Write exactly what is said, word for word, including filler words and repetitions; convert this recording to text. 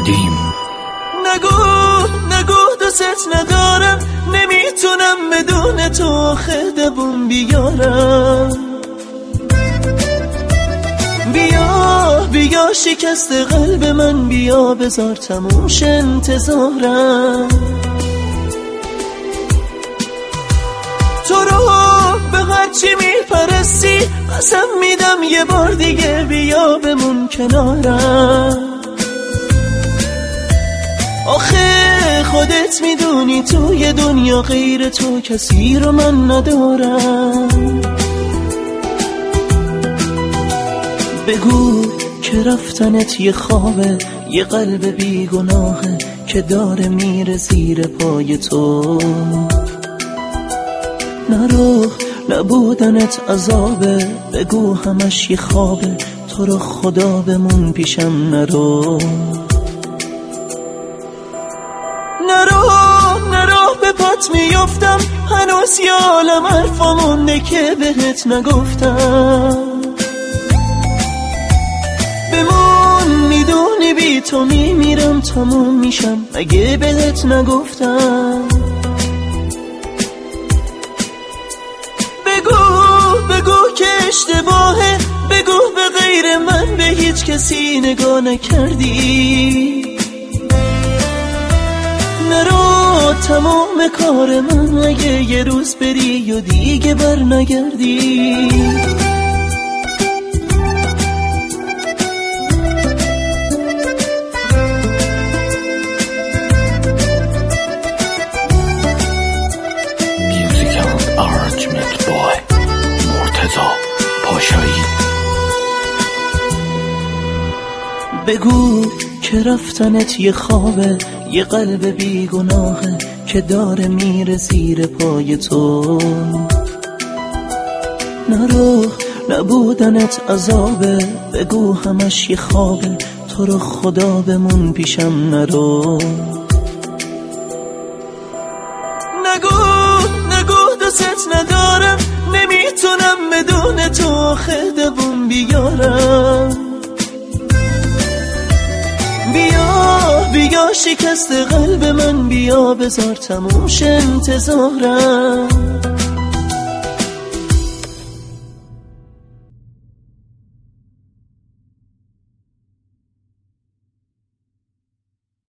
قدیم. نگو نگو دوست ندارم، نمیتونم بدون تو آخه دووم بیارم. بیا بیا شکست قلب من، بیا بذار تموم شه انتظارم. تو رو به هرچی میپرستی قسم میدم یه بار دیگه بیا بمون کنارم. آخه خودت میدونی توی دنیا غیر تو کسی رو من ندارم. بگو که رفتنت یه خوابه، یه قلب بیگناهه که داره میره زیر پای تو. نرو نبودنت عذابه، بگو همش یه خوابه، تو رو خدا بمون پیشم نرو. نرو نرو به پات میافتم، هنوز یالم حرفا مونده که بهت نگفتم. بمون میدونی بی تو میمیرم تموم میشم، اگه بهت نگفتم. بگو بگو که اشتباهه، بگو به غیر من به هیچ کسی نگاه نکردی. نرو تمام کار من، اگه یه روز بری و دیگه بر نگردی. آرنجمنت بای مرتضی پاشایی. بگو که رفتنت یه خوابه، یه قلب بیگناهه که داره میره زیر پای تو. نرو نبودنت عذابه، بگو همش یه خوابه، تو رو خدا بمون پیشم نرو. نگو نگو دوست ندارم، نمیتونم بدون تو آخه دووم بیارم. بیا بیا شکست قلب من، بیا بذار تموم شه انتظارم.